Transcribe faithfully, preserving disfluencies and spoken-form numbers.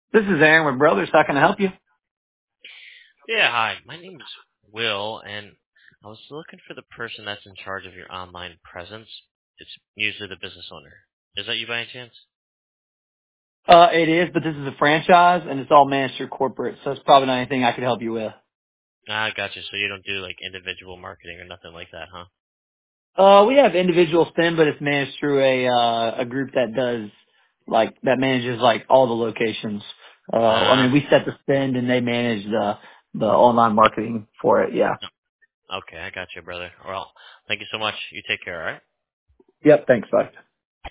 This is Aaron with Brothers. How can I help you? Yeah, hi. My name is Will, and I was looking for the person that's in charge of your online presence. It's usually the business owner. Is that you by any chance? Uh, it is, but this is a franchise, and it's all managed through corporate, so it's probably not anything I could help you with. Ah, gotcha. So you don't do like individual marketing or nothing like that, huh? Uh, we have individual spend, but it's managed through a uh, a group that does like that manages like all the locations. Uh, I mean, Ah, we set the spend, and they manage the the online marketing for it. Yeah. okay, I got you, brother. Well, thank you so much. You take care, all right? Yep. Thanks. Bye.